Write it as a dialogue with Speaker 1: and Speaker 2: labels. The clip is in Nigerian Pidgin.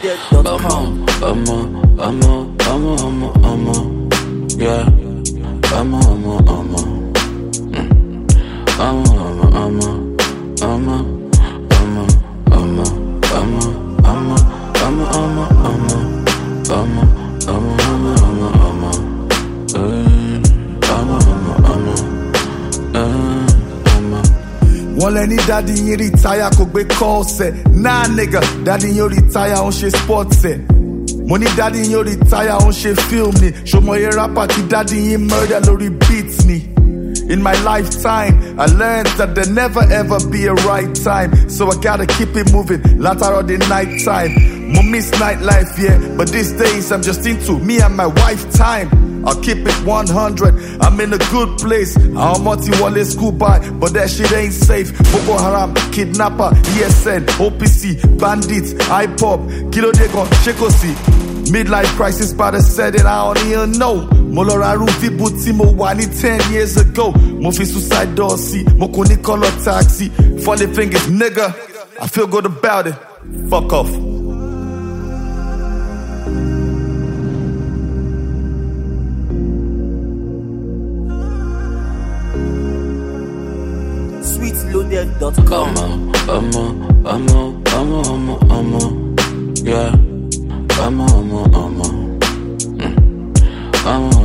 Speaker 1: sweetloaded.com.
Speaker 2: Yeah.
Speaker 3: Wọ́n lẹ́ni daddy yín retire kò gbé calls ẹ̀. Nah nigga, daddy yín retire ó ń ṣe sports ẹ̀. Mo ní daddy yín retire ó ń ṣe film ni. Ṣòmọye rapper tí daddy yín murder lórí beats ni. In my lifetime, I learned that there never ever be a right time. So I gotta keep it moving, later on the night time. Mo miss nightlife, yeah, but these days I'm just into me and my wife time. I'll keep it 100, I'm in a good place. I'm multi-wallet school by, but that shit ain't safe. Boko Haram, kidnapper, ESN, OPC, bandits, IPOP, Kilo Degon, Shekosi. Midlife crisis by the setting, I don't even know. Molora Rufi Buti Mo Wani 10 years ago. Mo fi suicide door see, Mo kuni color taxi. Funny thing is, nigga, I feel good about it. Fuck off.
Speaker 1: Sweetloaded.com.
Speaker 2: Yeah.